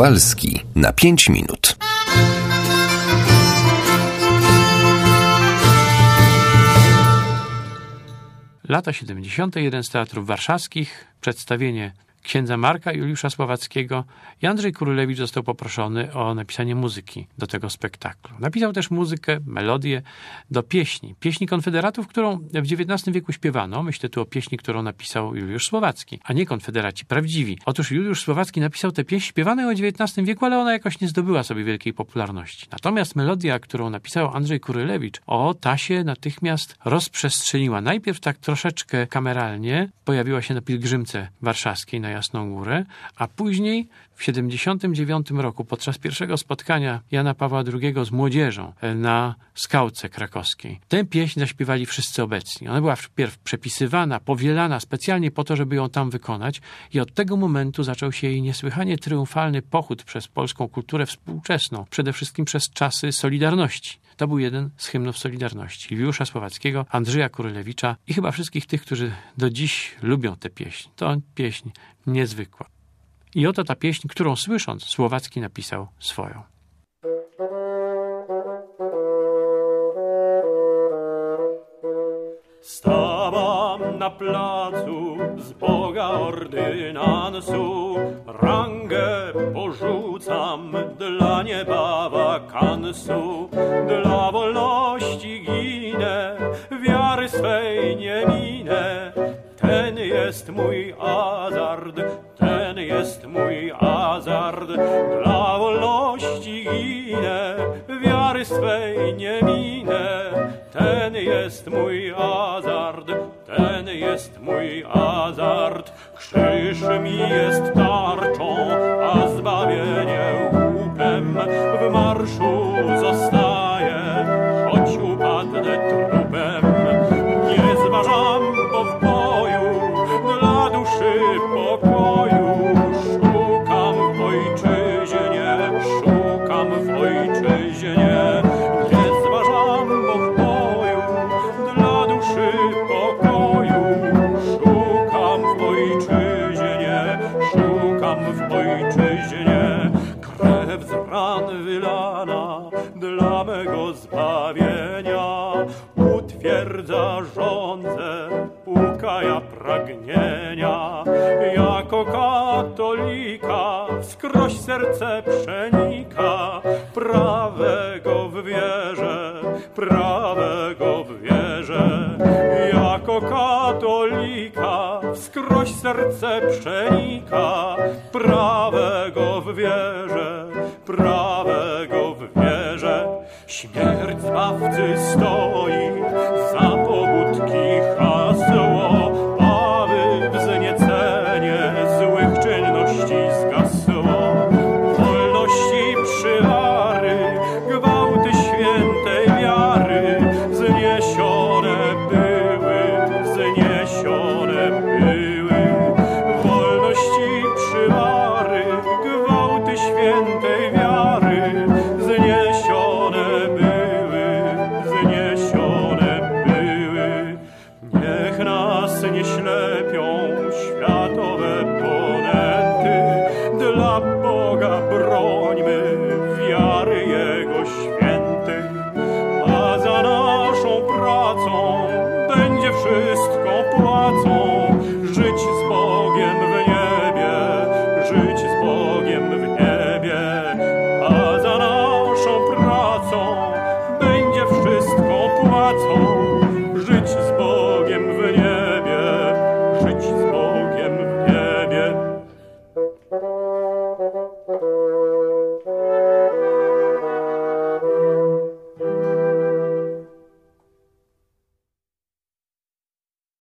Kowalski na 5 minut. Lata 70. Jeden z teatrów warszawskich, przedstawienie księdza Marka Juliusza Słowackiego i Andrzej Kurylewicz został poproszony o napisanie muzyki do tego spektaklu. Napisał też muzykę, melodię do pieśni Konfederatów, którą w XIX wieku śpiewano. Myślę tu o pieśni, którą napisał Juliusz Słowacki, a nie konfederaci prawdziwi. Otóż Juliusz Słowacki napisał tę pieśń śpiewaną o XIX wieku, ale ona jakoś nie zdobyła sobie wielkiej popularności. Natomiast melodia, którą napisał Andrzej Kurylewicz, ta się natychmiast rozprzestrzeniła. Najpierw tak troszeczkę kameralnie, pojawiła się na pielgrzymce warszawskiej na Jasną Górę, a później w 79 roku podczas pierwszego spotkania Jana Pawła II z młodzieżą na Skałce Krakowskiej. Tę pieśń zaśpiewali wszyscy obecni. Ona była wpierw przepisywana, powielana specjalnie po to, żeby ją tam wykonać i od tego momentu zaczął się jej niesłychanie triumfalny pochód przez polską kulturę współczesną, przede wszystkim przez czasy Solidarności. To był jeden z hymnów Solidarności. Juliusza Słowackiego, Andrzeja Kurylewicza i chyba wszystkich tych, którzy do dziś lubią tę pieśń. To pieśń niezwykła. I oto ta pieśń, którą słysząc, Słowacki napisał swoją. Stawam na placu z Boga ordynansu, rangę porzucam dla nieba wakansu, dla wolności ginę, wiary swej nie minę. Ten jest mój hazard, ten jest mój hazard, dla wolności ginę, wiary swej nie minę. Ten jest mój hazard, ten jest mój hazard. Krzyż mi jest tarczą, a zbawienie łupem. W marszu zostaję, choć upadnę trupem. Nie zważam, bo w boju dla duszy pokoju szukam w ojczyźnie, szukam w ojczyźnie. Nie zważam, bo w boju dla duszy pokoju szukam w ojczyźnie, szukam w ojczyźnie. Krew z ran wylana dla mego zbawienia utwierdza żądzę, ukaja pragnienia. Jako katolika wskroś serce przenika, prawego w wierze, prawego w wierze. Jako katolika wskroś serce przenika, prawego w wierze, prawego w wierze. Śmierć Zbawcy stoi